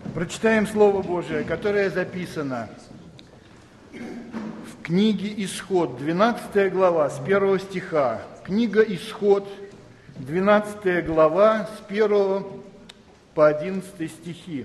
Прочитаем Слово Божие, которое записано в книге «Исход», 12 глава, с 1 стиха. Книга «Исход», 12 глава, с 1 по 11 стихи.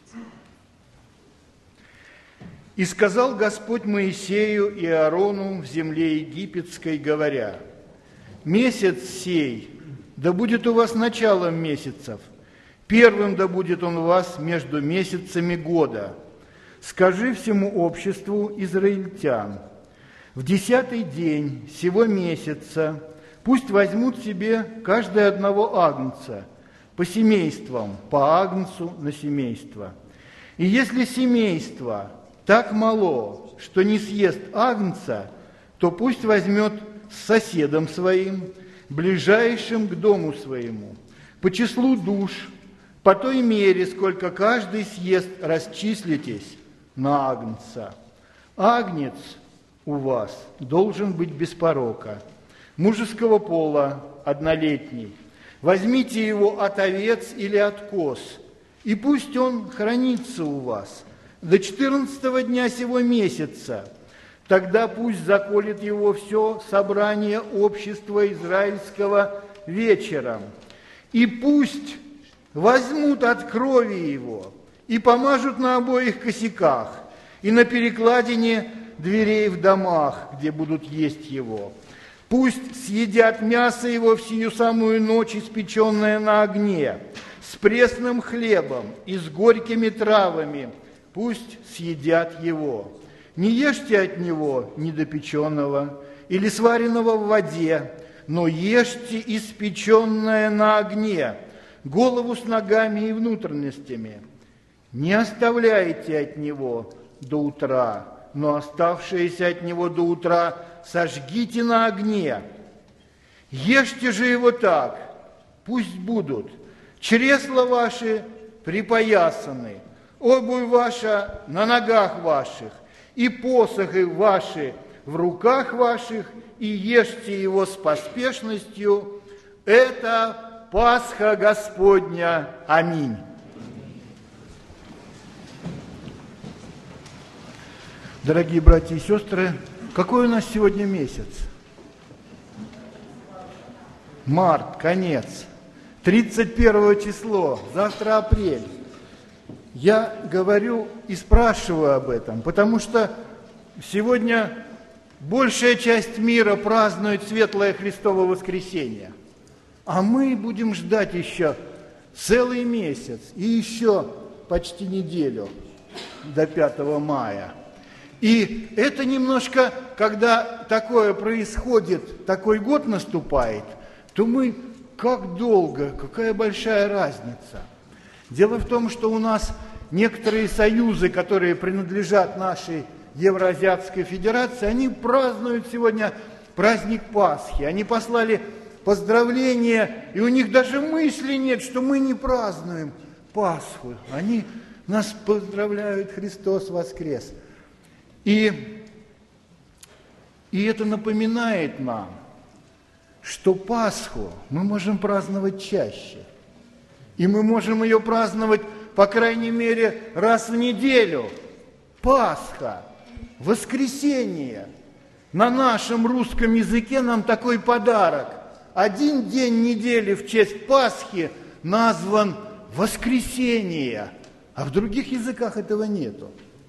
«И сказал Господь Моисею и Аарону в земле египетской, говоря: месяц сей да будет у вас началом месяцев, первым да будет он у вас между месяцами года. Скажи всему обществу израильтян: в 10-й день сего месяца пусть возьмут себе каждый одного агнца по семействам, по агнцу на семейство. И если семейство так мало, что не съест агнца, то пусть возьмет с соседом своим, ближайшим к дому своему, по числу душ, по той мере, сколько каждый съест, расчислитесь на агнца. Агнец у вас должен быть без порока, мужеского пола, однолетний. Возьмите его от овец или от коз, и пусть он хранится у вас до 14-го дня сего месяца. Тогда пусть заколет его все собрание общества израильского вечером, и пусть возьмут от крови его и помажут на обоих косяках и на перекладине дверей в домах, где будут есть его. Пусть съедят мясо его в сию самую ночь, испеченное на огне, с пресным хлебом и с горькими травами. Пусть съедят его. Не ешьте от него недопеченного или сваренного в воде, но ешьте испеченное на огне, голову с ногами и внутренностями. Не оставляйте от него до утра, но оставшееся от него до утра сожгите на огне. Ешьте же его так: пусть будут чресла ваши припоясаны, обувь ваша на ногах ваших, и посохи ваши в руках ваших, и ешьте его с поспешностью. Это Пасха Господня. Аминь». Дорогие братья и сестры, какой у нас сегодня месяц? Март, конец. 31 число, завтра апрель. Я говорю и спрашиваю об этом, потому что сегодня большая часть мира празднует Светлое Христово воскресенье, а мы будем ждать еще целый месяц и еще почти неделю до 5 мая. И это немножко, когда такое происходит, такой год наступает, то мы как долго, какая большая разница. Дело в том, что у нас некоторые союзы, которые принадлежат нашей Евроазиатской Федерации, они празднуют сегодня праздник Пасхи. Они послали поздравления, и у них даже мысли нет, что мы не празднуем Пасху. Они нас поздравляют: Христос воскрес. И это напоминает нам, что Пасху мы можем праздновать чаще. И мы можем ее праздновать, по крайней мере, раз в неделю. Пасха, воскресенье. На нашем русском языке нам такой подарок. Один день недели в честь Пасхи назван воскресенье, а в других языках этого нету.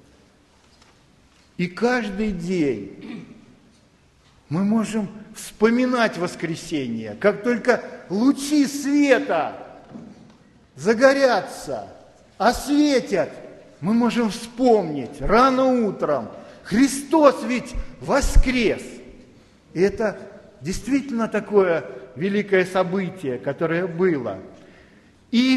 И каждый день мы можем вспоминать воскресенье, как только лучи света загорятся, осветят, мы можем вспомнить рано утром: Христос ведь воскрес. И это действительно такое великое событие, которое было. И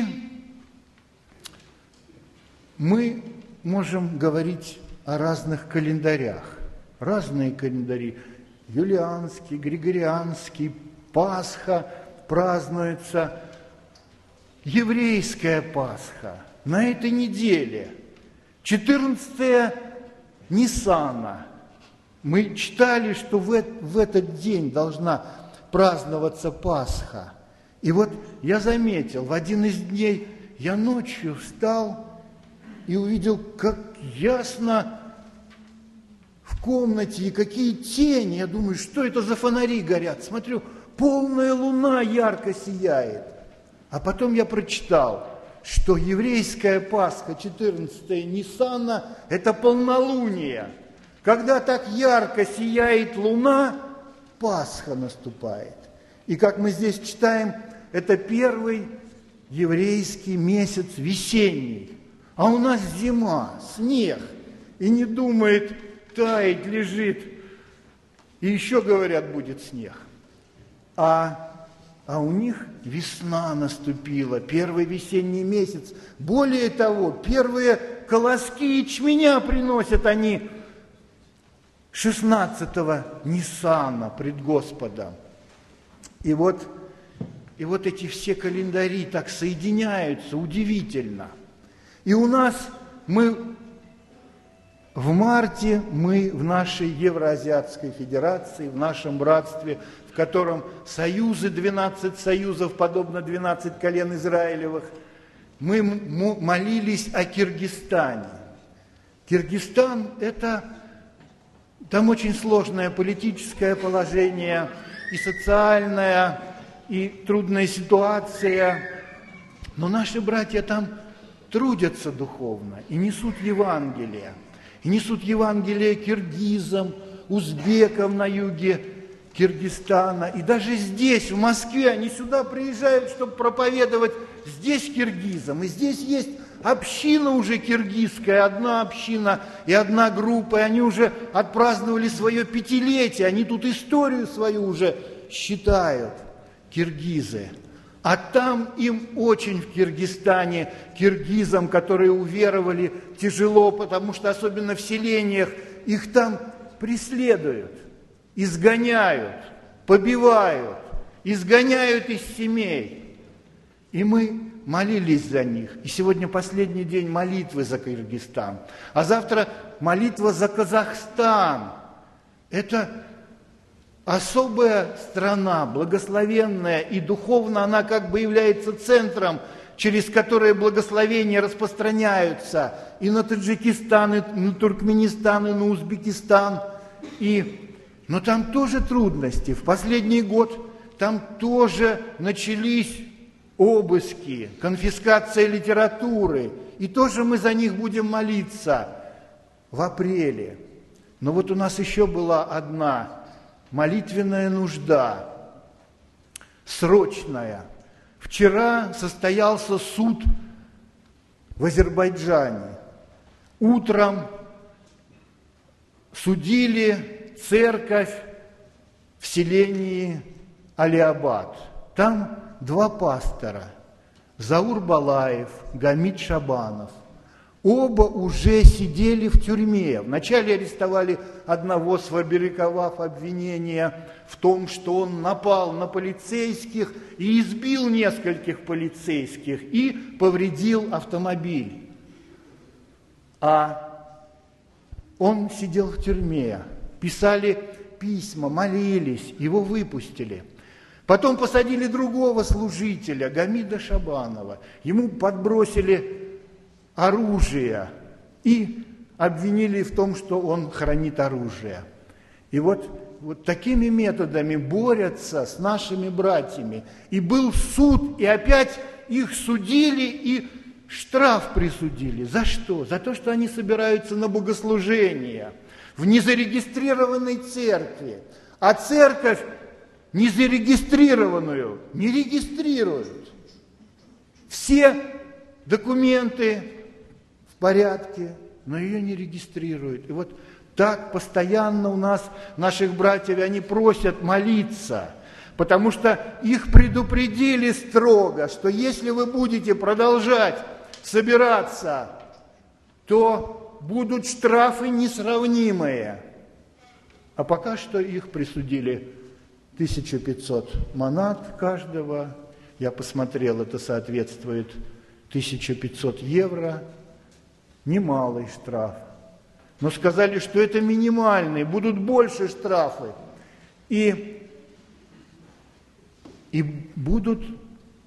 мы можем говорить о разных календарях. Разные календари. Юлианский, Григорианский, Пасха празднуется. Еврейская Пасха на этой неделе, 14 Ниссана. Мы читали, что в этот день должна праздноваться Пасха. И вот я заметил, в один из дней я ночью встал и увидел, как ясно в комнате и какие тени. Я думаю, что это за фонари горят? Смотрю, полная луна ярко сияет. А потом я прочитал, что еврейская Пасха, 14-е Ниссана, это полнолуние. Когда так ярко сияет луна, Пасха наступает. И как мы здесь читаем, это первый еврейский месяц весенний. А у нас зима, снег. И не думает, тает, лежит. И еще, говорят, будет снег. А у них весна наступила, первый весенний месяц. Более того, первые колоски ячменя приносят они 16-го Ниссана пред Господом. И вот эти все календари так соединяются, удивительно. И у нас в марте мы в нашей Евроазиатской Федерации, в нашем братстве, в котором союзы, 12 союзов, подобно 12 колен Израилевых, мы молились о Киргизстане. Киргизстан – там очень сложное политическое положение, и социальная, и трудная ситуация. Но наши братья там трудятся духовно и несут Евангелие. И несут Евангелие киргизам, узбекам на юге Киргизстана. И даже здесь, в Москве, они сюда приезжают, чтобы проповедовать здесь киргизам. И здесь есть община уже киргизская, одна община и одна группа. И они уже отпраздновали свое 5-летие. Они тут историю свою уже считают, киргизы. А там им очень в Киргизстане, киргизам, которые уверовали, тяжело, потому что особенно в селениях их там преследуют, изгоняют, побивают, изгоняют из семей. И мы молились за них. И сегодня последний день молитвы за Киргизстан. А завтра молитва за Казахстан. Это особая страна, благословенная, и духовно она как бы является центром, через который благословения распространяются и на Таджикистан, и на Туркменистан, и на Узбекистан. Но там тоже трудности. В последний год там тоже начались обыски, конфискация литературы. И тоже мы за них будем молиться в апреле. Но вот у нас еще была одна молитвенная нужда, срочная. Вчера состоялся суд в Азербайджане. Утром судили церковь в селении Алиабад. Там 2 пастора, Заур Балаев, Гамид Шабанов. Оба уже сидели в тюрьме. Вначале арестовали одного, сфабриковав обвинение в том, что он напал на полицейских и избил нескольких полицейских и повредил автомобиль. А он сидел в тюрьме, писали письма, молились, его выпустили. Потом посадили другого служителя, Гамида Шабанова. Ему подбросили оружие и обвинили в том, что он хранит оружие. И вот такими методами борются с нашими братьями. И был суд, и опять их судили, и штраф присудили. За что? За то, что они собираются на богослужение в незарегистрированной церкви. А церковь незарегистрированную не регистрируют. Все документы в порядке, но ее не регистрируют. И вот так постоянно у нас, наших братьев, они просят молиться, потому что их предупредили строго, что если вы будете продолжать собираться, то будут штрафы несравнимые. А пока что их присудили 1500 манат каждого. Я посмотрел, это соответствует 1500 евро. Немалый штраф. Но сказали, что это минимальный, будут больше штрафы. И будут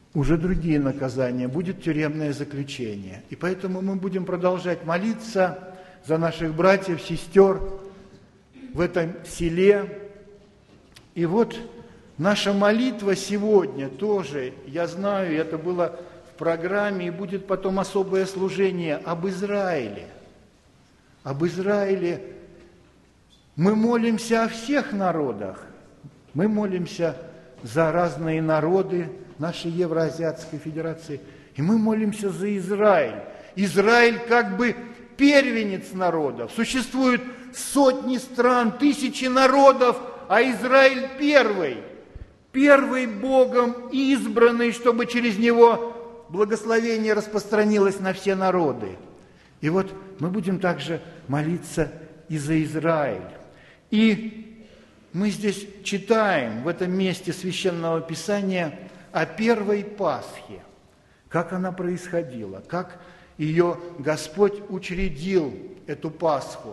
уже другие наказания, будет тюремное заключение. И поэтому мы будем продолжать молиться за наших братьев, сестер в этом селе. И вот наша молитва сегодня тоже, я знаю, это было в программе, и будет потом особое служение об Израиле. Об Израиле. Мы молимся о всех народах. Мы молимся за разные народы нашей Евроазиатской Федерации. И мы молимся за Израиль. Израиль как бы первенец народов. Существует сотни стран, тысячи народов, а Израиль первый. Первый Богом избранный, чтобы через него благословение распространилось на все народы. И вот мы будем также молиться и за Израиль. И мы здесь читаем в этом месте Священного Писания о первой Пасхе, как она происходила, как ее Господь учредил, эту Пасху.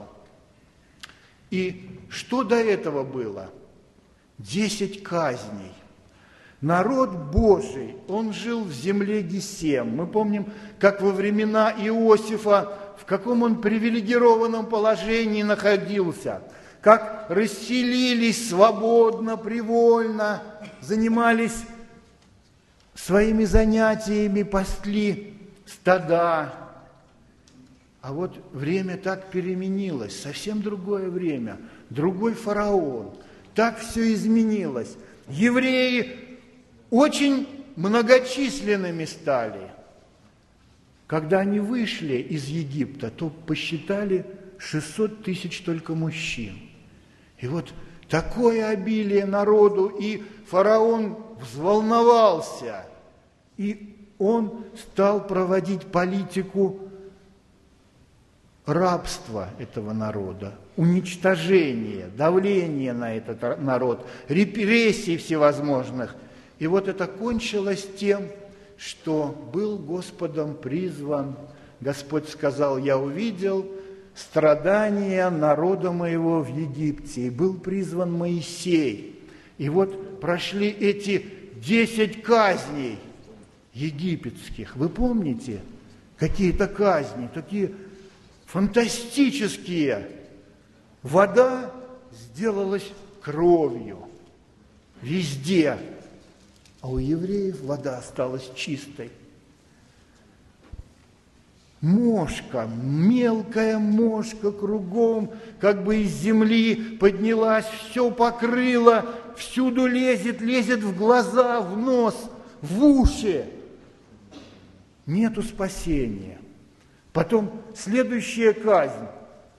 И что до этого было? 10 казней. Народ Божий, он жил в земле Гесем. Мы помним, как во времена Иосифа, в каком он привилегированном положении находился, как расселились свободно, привольно, занимались своими занятиями, пасли стада. А вот время так переменилось, совсем другое время, другой фараон. Так все изменилось. Евреи очень многочисленными стали. Когда они вышли из Египта, то посчитали 600 тысяч только мужчин. И вот такое обилие народу, и фараон взволновался, и он стал проводить политику рабства этого народа, уничтожения, давления на этот народ, репрессий всевозможных. И вот это кончилось тем, что был Господом призван. Господь сказал: «Я увидел страдания народа моего в Египте, и был призван Моисей». И вот прошли эти 10 казней египетских. Вы помните, какие-то казни, такие фантастические. Вода сделалась кровью везде, а у евреев вода осталась чистой. Мошка, мелкая мошка кругом, как бы из земли поднялась, все покрыла, всюду лезет в глаза, в нос, в уши. Нету спасения. Потом следующая казнь.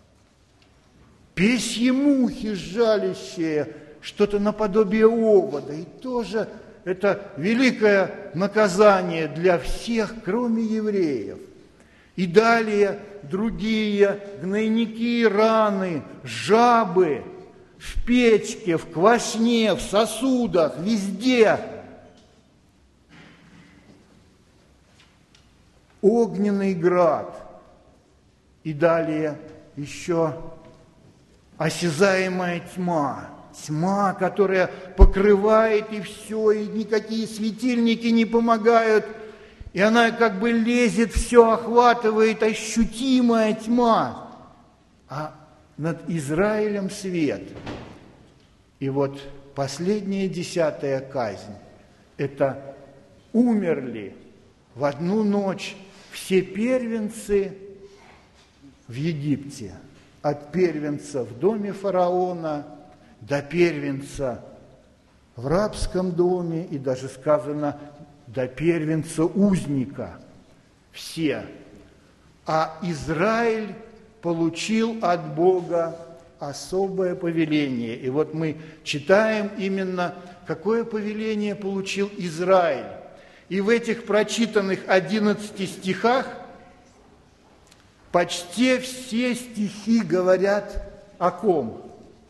Песьи мухи жалящие, что-то наподобие овода. И тоже это великое наказание для всех, кроме евреев. И далее другие гнойники и раны, жабы в печке, в квашне, в сосудах, везде. Огненный град. И далее еще осязаемая тьма. Тьма, которая покрывает и все, и никакие светильники не помогают. И она как бы лезет, все охватывает, ощутимая тьма. А над Израилем свет. И вот последняя 10-я казнь. Это умерли в одну ночь все первенцы в Египте. От первенца в доме фараона до первенца в рабском доме, и даже сказано до первенца узника. Все. А Израиль получил от Бога особое повеление. И вот мы читаем именно, какое повеление получил Израиль. И в этих прочитанных 11 стихах почти все стихи говорят о ком?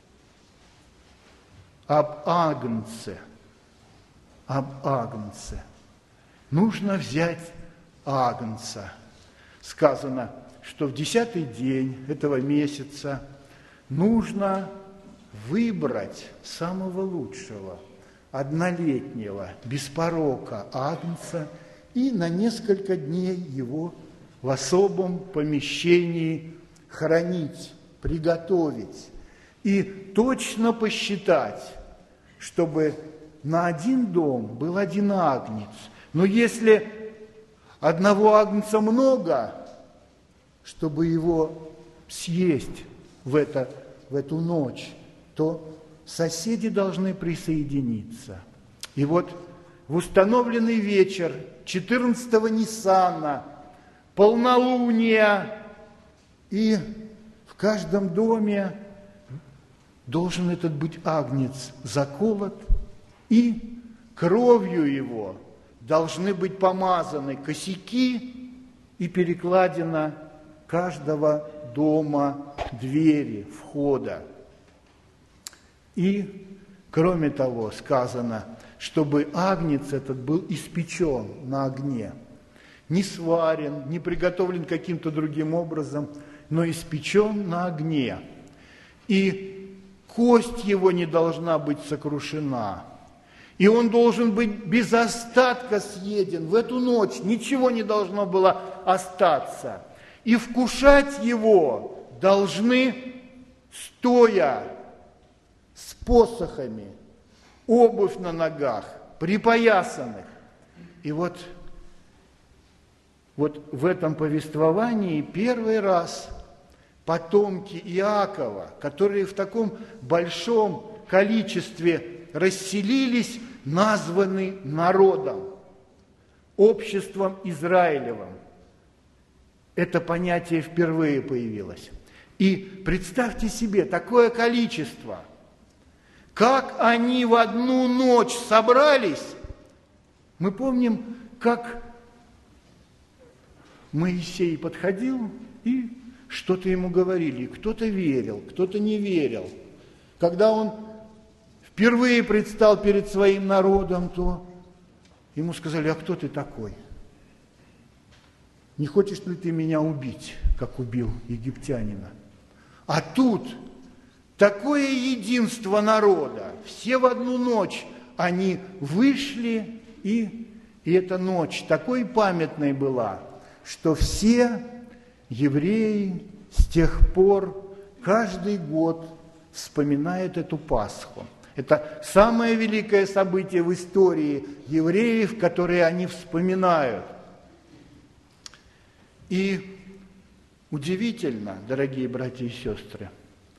Об Агнце. Об Агнце. Нужно взять Агнца. Сказано, что в 10-й день этого месяца нужно выбрать самого лучшего, однолетнего, без порока агнца и на несколько дней его в особом помещении хранить, приготовить и точно посчитать, чтобы на один дом был один агнец. Но если одного агнца много, чтобы его съесть в эту ночь, то соседи должны присоединиться. И вот в установленный вечер 14-го Ниссана, полнолуния, и в каждом доме должен этот быть агнец заколот, и кровью его должны быть помазаны косяки и перекладина каждого дома, двери, входа. И, кроме того, сказано, чтобы агнец этот был испечен на огне, не сварен, не приготовлен каким-то другим образом, но испечен на огне. И кость его не должна быть сокрушена. И он должен быть без остатка съеден. В эту ночь ничего не должно было остаться. И вкушать его должны стоя, с посохами, обувь на ногах, припоясанных. И вот в этом повествовании первый раз потомки Иакова, которые в таком большом количестве расселились, названы народом, обществом Израилевым. Это понятие впервые появилось. И представьте себе такое количество. Как они в одну ночь собрались. Мы помним, как Моисей подходил и что-то ему говорили. Кто-то верил, кто-то не верил. Когда он впервые предстал перед своим народом, то ему сказали: а кто ты такой? Не хочешь ли ты меня убить, как убил египтянина? А тут такое единство народа. Все в одну ночь они вышли, и эта ночь такой памятной была, что все евреи с тех пор каждый год вспоминают эту Пасху. Это самое великое событие в истории евреев, которое они вспоминают. И удивительно, дорогие братья и сестры,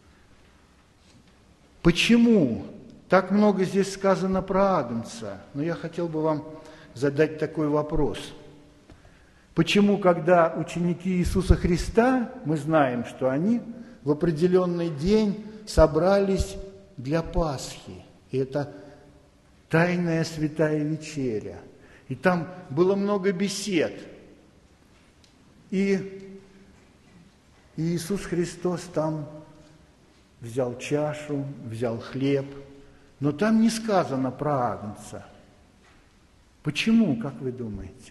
почему так много здесь сказано про агнца? Но я хотел бы вам задать такой вопрос. Почему, когда ученики Иисуса Христа, мы знаем, что они в определенный день собрались для Пасхи, и это тайная святая вечеря, и там было много бесед, и Иисус Христос там взял чашу, взял хлеб, но там не сказано про агнца. Почему, как вы думаете?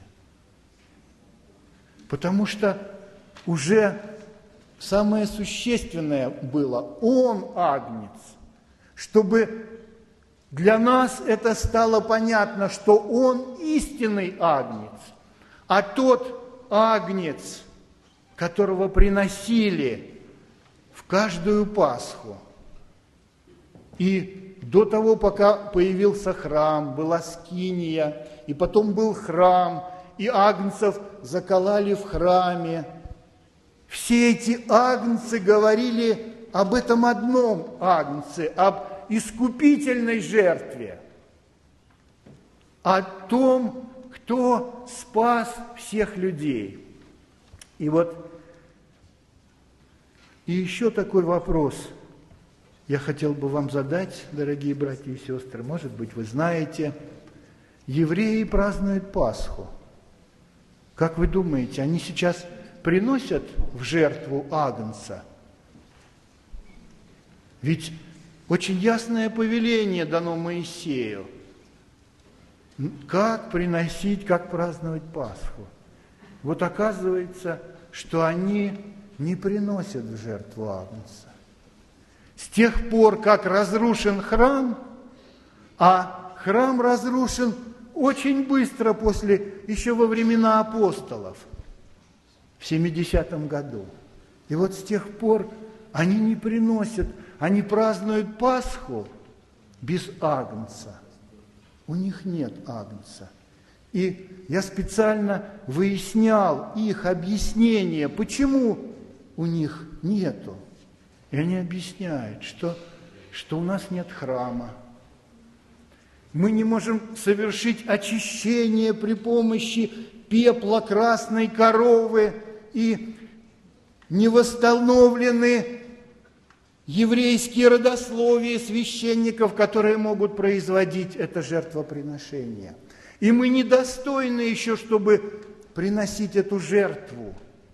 Потому что уже самое существенное было: Он агнец. Чтобы для нас это стало понятно, что Он истинный агнец, а тот агнец, которого приносили в каждую Пасху. И до того, пока появился храм, была скиния, и потом был храм, и агнцев закололи в храме. Все эти агнцы говорили об этом одном агнце, об искупительной жертве, о том, кто спас всех людей. И вот, и еще такой вопрос я хотел бы вам задать, дорогие братья и сестры. Может быть, вы знаете, евреи празднуют Пасху. Как вы думаете, они сейчас приносят в жертву агнца? Ведь очень ясное повеление дано Моисею. Как приносить, как праздновать Пасху? Вот оказывается, что они не приносят в жертву агнца. С тех пор, как разрушен храм, а Храм разрушен очень быстро еще во времена апостолов, в 70-м году. И вот с тех пор они не приносят, они празднуют Пасху без агнца. У них нет агнца. И я специально выяснял их объяснение, почему у них нету. И они объясняют, что у нас нет храма. Мы не можем совершить очищение при помощи пепла красной коровы, и не восстановлены еврейские родословия священников, которые могут производить это жертвоприношение. И мы недостойны еще, чтобы приносить эту жертву.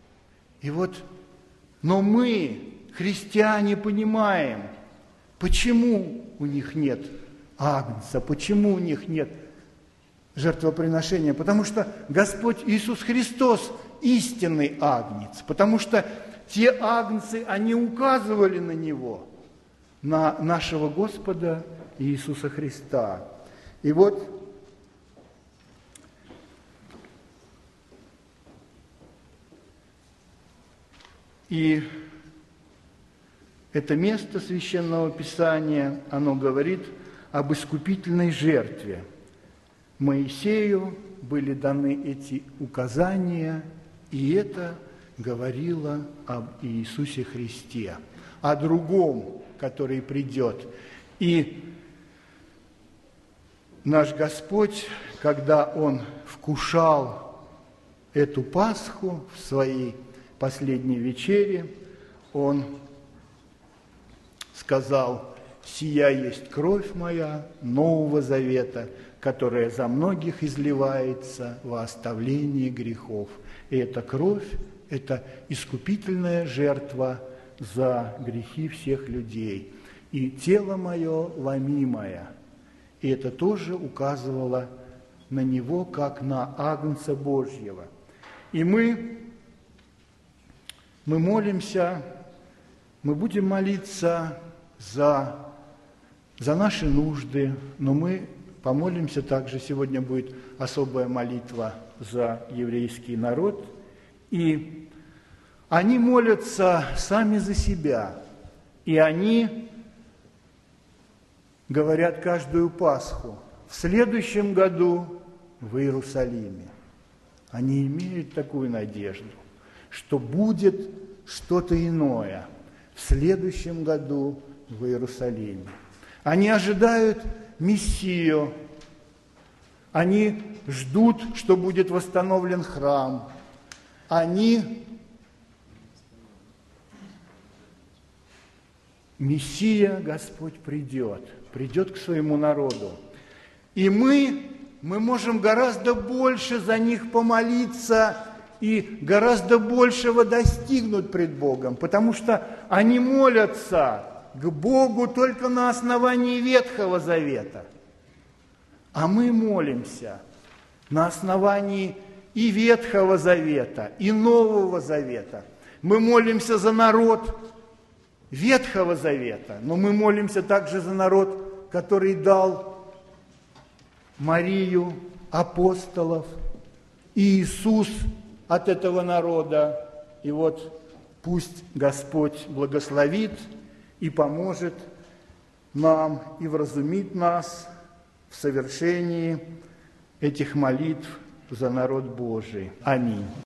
Но мы, христиане, понимаем, почему у них нет агнца, почему у них нет жертвоприношения. Потому что Господь Иисус Христос истинный агнец, потому что те агнцы, они указывали на Него, на нашего Господа Иисуса Христа. И это место Священного Писания, оно говорит об искупительной жертве. Моисею были даны эти указания, и это говорило об Иисусе Христе, о другом, который придет. И наш Господь, когда Он вкушал эту Пасху в своей последней вечере, Он сказал: «Сия есть кровь моя Нового Завета, которая за многих изливается во оставление грехов». И эта кровь – это искупительная жертва за грехи всех людей. И тело мое ломимое. И это тоже указывало на Него, как на Агнца Божьего. И мы молимся, мы будем молиться за наши нужды, но мы помолимся также, сегодня будет особая молитва за еврейский народ, и они молятся сами за себя, и они говорят каждую Пасху: в следующем году в Иерусалиме. Они имеют такую надежду, что будет что-то иное в следующем году в Иерусалиме. Они ожидают Мессию, они ждут, что будет восстановлен храм. Мессия, Господь, придет к своему народу. И мы можем гораздо больше за них помолиться и гораздо большего достигнуть пред Богом, потому что они молятся к Богу только на основании Ветхого Завета. А мы молимся на основании и Ветхого Завета, и Нового Завета. Мы молимся за народ Ветхого Завета, но мы молимся также за народ, который дал Марию, апостолов, и Иисус от этого народа. И вот пусть Господь благословит и поможет нам и вразумит нас в совершении этих молитв за народ Божий. Аминь.